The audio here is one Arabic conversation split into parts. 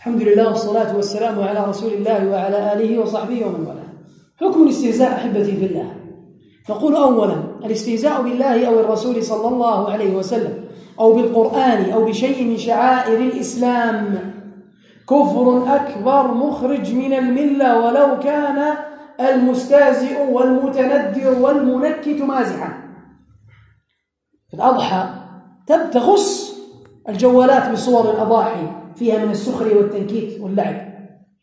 الحمد لله والصلاة والسلام على رسول الله وعلى آله وصحبه ومن والاه. حكم الاستهزاء أحبتي في الله. نقول أولا: الاستهزاء بالله أو الرسول صلى الله عليه وسلم أو بالقرآن أو بشيء من شعائر الإسلام كفر أكبر مخرج من الملة، ولو كان المستهزئ والمتندر والمنكت مازحا. في الأضحى تغص الجوالات بصور الأضاحي فيها من السخرية والتنكيت واللعب،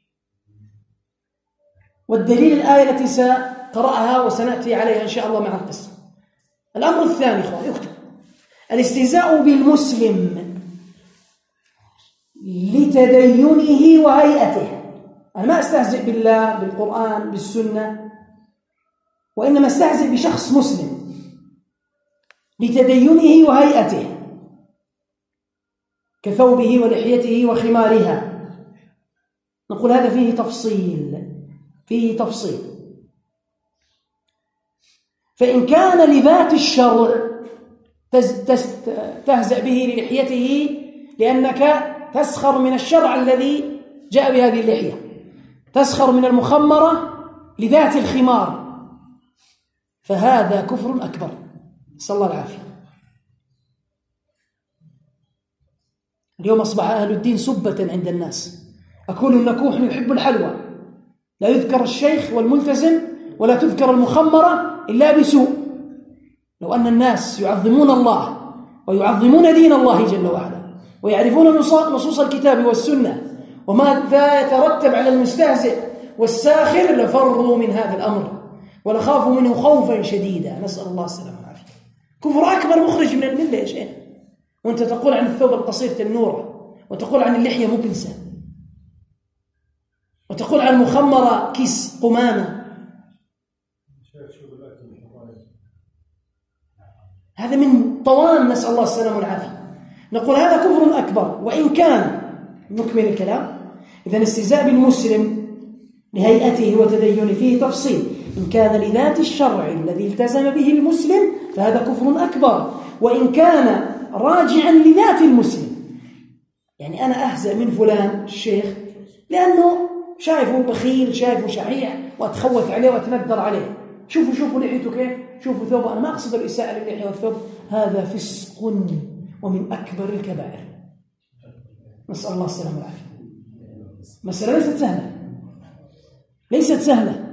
والدليل الآية التي سقرأها وسنأتي عليها إن شاء الله مع القصة. الأمر الثاني يكتب: الاستهزاء بالمسلم لتدينه وهيئته. أنا ما أستهزئ بالله بالقرآن بالسنة، وإنما أستهزئ بشخص مسلم لتدينه وهيئته كثوبه ولحيته وخمارها. نقول هذا فيه تفصيل. فإن كان لذات الشرع تهزأ به للحيته لأنك تسخر من الشرع الذي جاء بهذه اللحية، تسخر من المخمرة لذات الخمار، فهذا كفر أكبر، نسأل الله العافية. اليوم أصبح أهل الدين سبة عند الناس. أكل النكوح يحب الحلوى، لا يذكر الشيخ والملتزم ولا تذكر المخمرة إلا بسوء. لو أن الناس يعظمون الله ويعظمون دين الله جل وعلا ويعرفون نصوص الكتاب والسنة وماذا يترتب على المستهزئ والساخر لفروا من هذا الأمر ولخافوا منه خوفا شديدا، نسأل الله السلامة والعافية. كفر أكبر مخرج من الملة يا شيخ، وأنت تقول عن الثوب القصير تنورة، وتقول عن اللحية مكنسة، وتقول عن المخمرة كيس قمامة. هذا من طوام، نسأل الله السلامة والعافية. نقول هذا كفر أكبر. وإن كان، نكمل الكلام، إذا الاستهزاء بالمسلم لهيئته وتدينه فيه تفصيل. إن كان لذات الشرع الذي التزم به المسلم فهذا كفر أكبر. وإن كان راجعا لذات المسلم، يعني أنا أهزأ من فلان الشيخ لأنه شايفه بخيل، شايفه شحيح، وأتخوث عليه وأتندر عليه. شوفوا لحيته كيف، شوفوا ثوبه. أنا ما أقصد الإساءة للحية والثوب، هذا فسق ومن أكبر الكبائر، نسأل الله السلامة والعافية. مسألة ليست سهلة.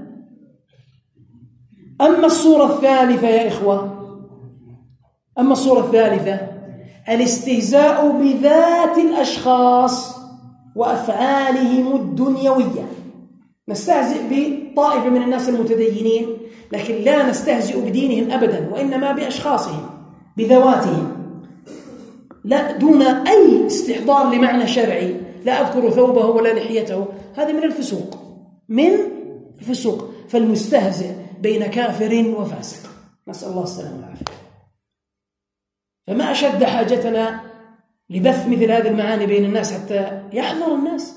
أما الصورة الثالثة يا إخوة، الاستهزاء بذات الأشخاص وأفعالهم الدنيوية. نستهزئ بطائفة من الناس المتدينين، لكن لا نستهزئ بدينهم أبدا، وإنما بأشخاصهم بذواتهم، لا دون أي استحضار لمعنى شرعي. لا أذكر ثوبه ولا لحيته، هذا من الفسوق. فالمستهزئ بين كافر وفاسق، نسأل الله السلامة والعافية. فما أشد حاجتنا لبث مثل هذه المعاني بين الناس حتى يحذر الناس.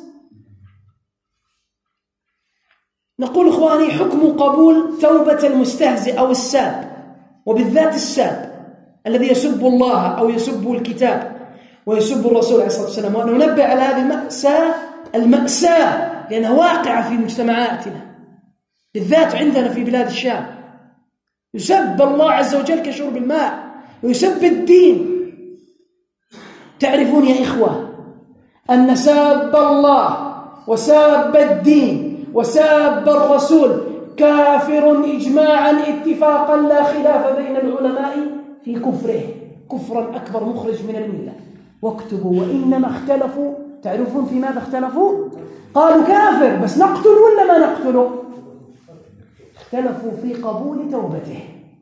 نقول إخواني: حكم قبول توبة المستهزئ أو الساب، وبالذات الساب الذي يسب الله أو يسب الكتاب ويسب الرسول عليه الصلاة والسلام. وننبه على هذه المأساة لأنها واقعة في مجتمعاتنا، بالذات عندنا في بلاد الشام. يسب الله عز وجل كشرب الماء، ويسب الدين. تعرفون يا إخوة أن ساب الله وساب الدين وساب الرسول كافر إجماعا اتفاقا لا خلاف بين العلماء في كفره، كفرا أكبر مخرج من الملة. واكتبوا: وإنما اختلفوا. تعرفون في ماذا اختلفوا؟ قالوا كافر، بس نقتل ولا ما نقتله؟ اختلفوا في قبول توبته.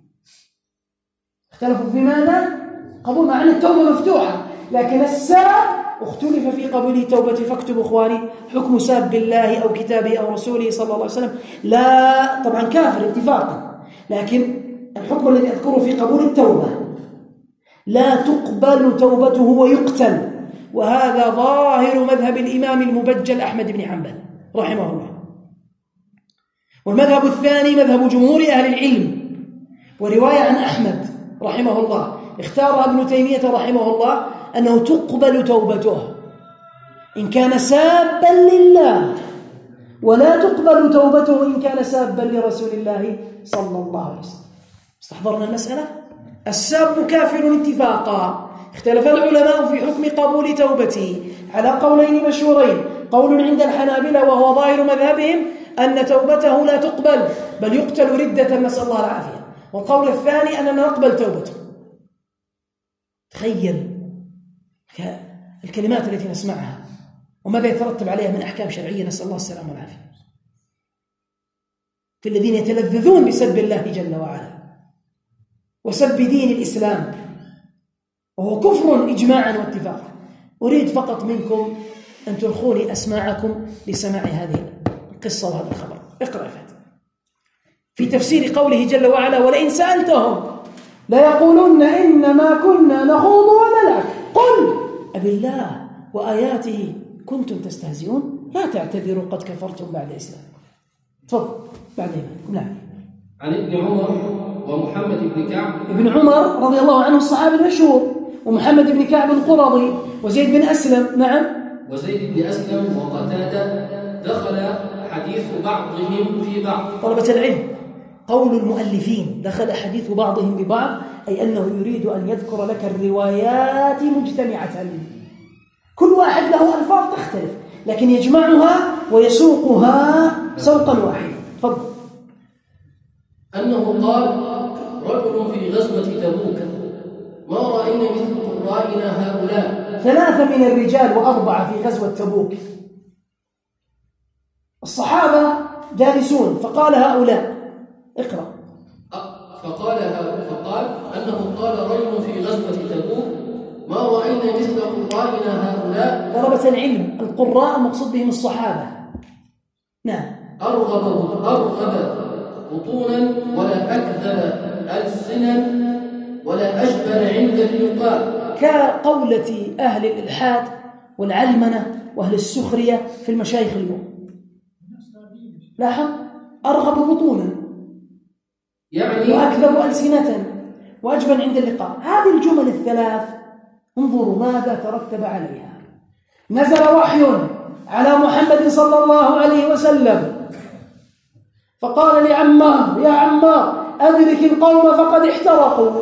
اختلفوا في ماذا؟ قبول، مع أن التوبة مفتوحة، لكن الساب اختلف في قبول توبته. فاكتبوا إخواني: حكم ساب بالله أو كتابه أو رسوله صلى الله عليه وسلم لا، طبعا كافر اتفاقا، لكن الحكم الذي أذكره في قبول التوبة: لا تقبل توبته ويقتل. وهذا ظاهر مذهب الإمام المبجل أحمد بن حنبل رحمه الله. والمذهب الثاني مذهب جمهور أهل العلم، ورواية عن أحمد رحمه الله اختارها ابن تيمية رحمه الله أنه تقبل توبته، إن كان سابا لله، ولا تقبل توبته إن كان سابا لرسول الله صلى الله عليه وسلم. استحضرنا المسألة؟ الساب كافر اتفاقا. اختلف العلماء في حكم قبول توبته على قولين مشهورين: قول عند الحنابلة وهو ظاهر مذهبهم أن توبته لا تقبل بل يقتل ردة، نسأل الله العافية. والقول الثاني أننا نقبل توبته. تخيل الكلمات التي نسمعها وماذا يترتب عليها من أحكام شرعية، نسأل الله السلامة والعافية. في الذين يتلذذون بسب الله جل وعلا وسب دين الإسلام، وهو كفر إجماعا واتفاقا. أريد فقط منكم أن تلخوني أسماعكم لسماع هذه القصة وهذا الخبر. اقرأ فاتح في تفسير قوله جل وعلا: ولئن سألتهم ليقولن إنما كنا نخوض ونلعب قل أبالله وآياته كنتم تستهزئون لا تعتذروا قد كفرتم بعد الإسلام. تفضل بعدين. نعم. عن ابن عمر ومحمد بن كعب. ابن عمر رضي الله عنه الصحابي المشهور، ومحمد بن كعب القرظي، وزيد بن أسلم. نعم. وزيد بن أسلم وقتادة دخل حديث بعضهم في بعض. طلبة العلم، قول المؤلفين دخل حديث بعضهم ببعض أي أنه يريد أن يذكر لك الروايات مجتمعة، كل واحد له ألفاظ تختلف لكن يجمعها ويسوقها سوقا واحدا. تفضل. أنه قال: رجل في غزوة تبوك ما رأينا مثل قرائنا هؤلاء. 3 من الرجال و4 في غزوة تبوك. الصحابة جالسون فقال هؤلاء. اقرأ. فقال أنه قال: رجل في غزوة تبوك ما رأينا مثل قرائنا هؤلاء. طلبة العلم، القراء المقصود بهم الصحابة. نعم. أرغب بطونا ولا أكذب ألسنا ولا أجبن عند اللقاء. كقولة أهل الإلحاد والعلمنة وأهل السخرية في المشايخ اليوم. لاحظ: أرغب بطونا يعني وأكذب ألسنة وأجبن عند اللقاء. هذه الجمل الثلاث انظروا ماذا ترتب عليها. نزل وحي على محمد صلى الله عليه وسلم فقال لعمار: يا عمار أدرك القوم فقد احترقوا.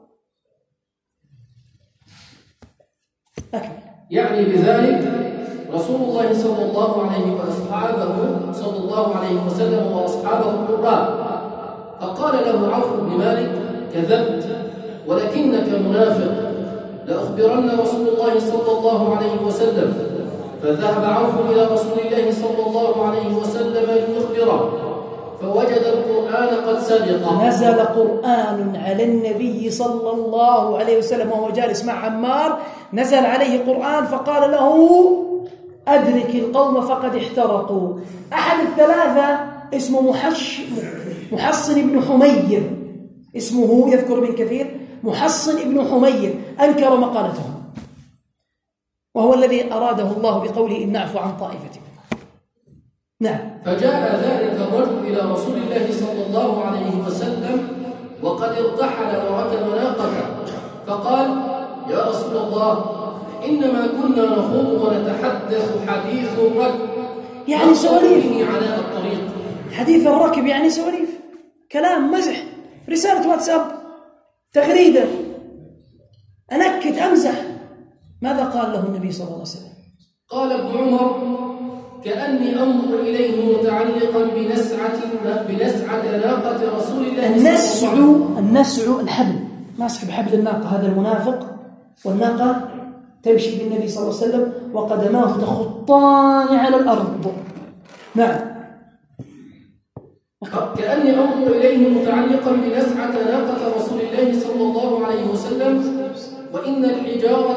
أكمل. يعني بذلك رسول الله صلى الله عليه وأصحابه صلى الله عليه وسلم وأصحابه القراء. فقال له عوف بن مالك: كذبت ولكنك منافق، لأخبرن رسول الله صلى الله عليه وسلم. فذهب عوف إلى رسول الله صلى الله عليه وسلم ليخبره فوجد القرآن قد سبق. نزل قرآن على النبي صلى الله عليه وسلم وهو جالس مع عمار، نزل عليه قرآن فقال له: أدرك القوم فقد احترقوا. أحد الثلاثة اسمه محصن بن حمير، اسمه يذكر ابن كثير محصن بن حمير، أنكر مقالتهم، وهو الذي أراده الله بقوله: إن نعفو عن طائفة منهم. نعم. فجاء ذلك الرجل إلى رسول الله صلى الله عليه وسلم وقد ارتحل وركب ناقته، فقال: يا رسول الله، إنما كنا نخوض ونتحدث حديث الركب، يعني سواليف على الطريق. حديث الركب يعني سواليف، كلام، مزح، رسالة واتساب، تغريدة، أنكت، أمزح. ماذا قال له النبي صلى الله عليه وسلم؟ قال ابن عمر: كأني أنظر إليه متعلقا بنسعة ناقة رسول الله. النسع الحبل، ماسك بحبل الناقة، هذا المنافق، والناقة تمشي بالنبي صلى الله عليه وسلم وقدماه تخطان على الأرض. نعم. كأني أنظر إليه متعلقا بنسعة ناقة رسول الله صلى الله عليه وسلم، وإن الحجارة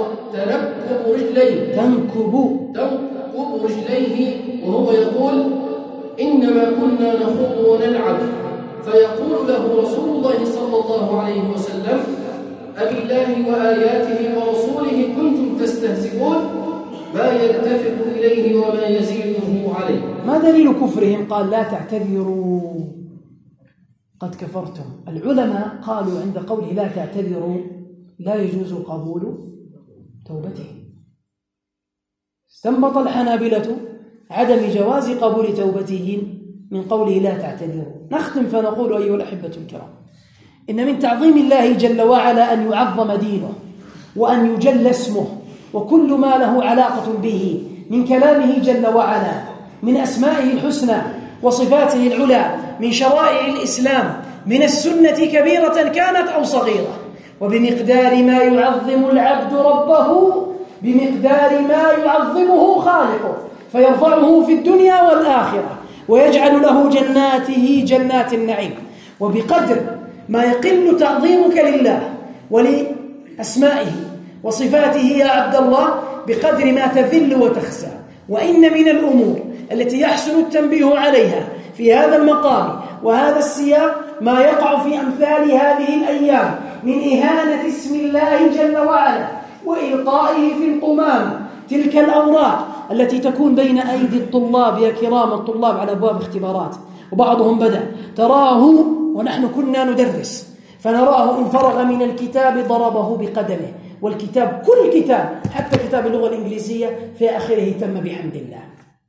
تنكب رجليه وهو يقول: إنما كنا نخوض ونلعب. فيقول له رسول الله صلى الله عليه وسلم: أبالله وآياته ورسوله كنتم تستهزئون، ما يلتفت إليه وما يزيده عليه. ما دليل كفرهم؟ قال: لا تعتذروا قد كفرتم. العلماء قالوا عند قوله لا تعتذروا لا يجوز قبول توبته. استنبط الحنابلة عدم جواز قبول توبتهم من قوله لا تعتذروا. نختم فنقول أيها الأحبة الكرام، إن من تعظيم الله جل وعلا أن يعظم دينه وأن يجل اسمه وكل ما له علاقة به من كلامه جل وعلا، من أسمائه الحسنى وصفاته العلى، من شرائع الإسلام، من السنة كبيرة كانت أو صغيرة. وبمقدار ما يعظم العبد ربه بمقدار ما يعظمه خالقه، فيرفعه في الدنيا والآخرة ويجعل له جناته جنات النعيم. وبقدر ما يقل تعظيمك لله ولأسمائه وصفاته يا عبد الله بقدر ما تذل وتخسى. وإن من الأمور التي يحسن التنبيه عليها في هذا المقام وهذا السياق ما يقع في أمثال هذه الأيام من إهانة اسم الله جل وعلا وإلقائه في القمامة. تلك الأوراق التي تكون بين أيدي الطلاب يا كرام الطلاب على أبواب اختبارات، وبعضهم بدأ تراه ونحن كنا ندرس فنراه إن فرغ من الكتاب ضربه بقدمه، والكتاب كل كتاب حتى كتاب اللغة الإنجليزية في آخره تم بحمد الله.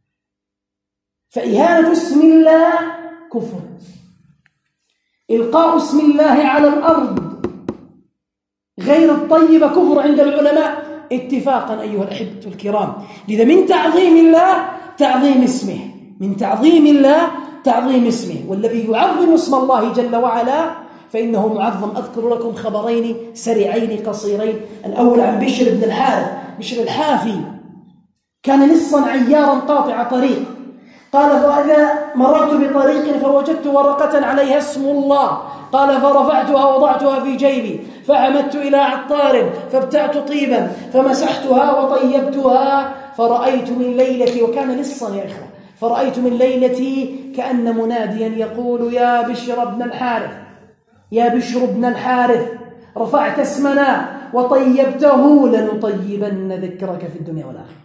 فإهانة اسم الله كفر، إلقاء اسم الله على الأرض غير الطيبة كفر عند العلماء اتفاقا أيها الأحبة الكرام. لذا من تعظيم الله تعظيم اسمه، من تعظيم الله تعظيم اسمه. والذي يعظم اسم الله جل وعلا فإنه معظم. أذكر لكم خبرين سريعين قصيرين. الأول عن بشر بن الحارث، بشر الحافي، كان لصا عيارا قاطع طريق. قال فإذا مررت بطريق فوجدت ورقة عليها اسم الله، قال فرفعتها وضعتها في جيبي فعمدت إلى عطار فابتعت طيبا فمسحتها وطيبتها فرأيت من ليلتي، وكان لصا يا إخوة، فرأيت من ليلتي كأن مناديا يقول يا بشر بن الحارث، يا بشر بن الحارث، رفعت اسمنا وطيبته لنطيبن ذكرك في الدنيا والآخرة.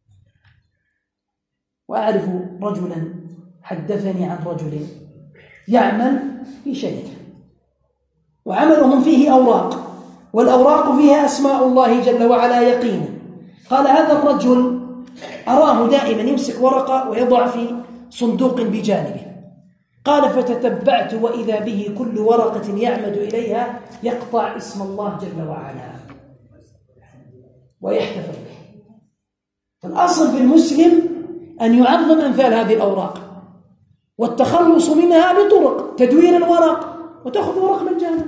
وأعرف رجلا حدثني عن رجل يعمل في شركة وعملهم فيه أوراق، والأوراق فيها أسماء الله جل وعلا يقينا. قال هذا الرجل أراه دائما يمسك ورقة ويضع في صندوق بجانبه. قال فتتبعت وإذا به كل ورقة يعمد إليها يقطع اسم الله جل وعلا ويحتفل به. فالأصل في المسلم أن يعظم أمثال هذه الأوراق والتخلص منها بطرق تدوير الورق، وتأخذ ورق مجانا،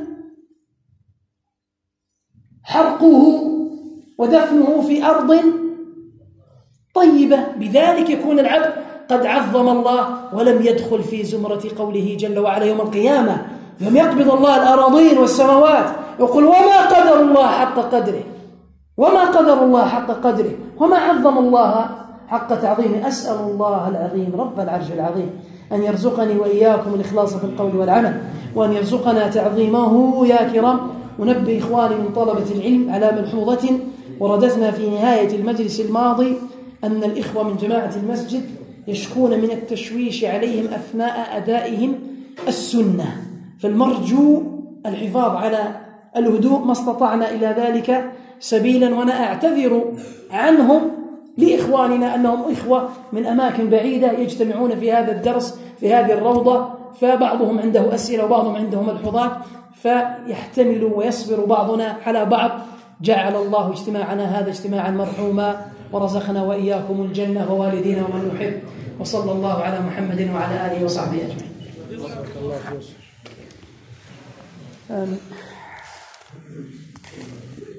حرقه ودفنه في أرض طيبة، بذلك يكون العبد قد عظم الله ولم يدخل في زمرة قوله جل وعلا يوم القيامة لم يقبض الله الأراضين والسماوات يقول وما قدر الله حق قدره، وما قدر الله حق قدره، وما عظم الله حق تعظيمه. أسأل الله العظيم رب العرش العظيم أن يرزقني وإياكم الإخلاص في القول والعمل، وأن يرزقنا تعظيمه يا كرام. ونبه إخواني من طلبة العلم على ملحوظة وردتنا في نهاية المجلس الماضي أن الإخوة من جماعة المسجد يشكون من التشويش عليهم أثناء أدائهم السنة، فالمرجو الحفاظ على الهدوء ما استطعنا إلى ذلك سبيلا. وأنا أعتذر عنهم لإخواننا أنهم إخوة من أماكن بعيدة يجتمعون في هذا الدرس في هذه الروضة، فبعضهم عنده أسئلة وبعضهم عنده ملحوظات، فيحتمل ويصبر بعضنا على بعض. جعل الله اجتماعنا هذا اجتماعا مرحوما، ورزقنا وإياكم الجنة ووالدينا ومن نحب، وصلى الله على محمد وعلى آله وصحبه أجمعين. آمين.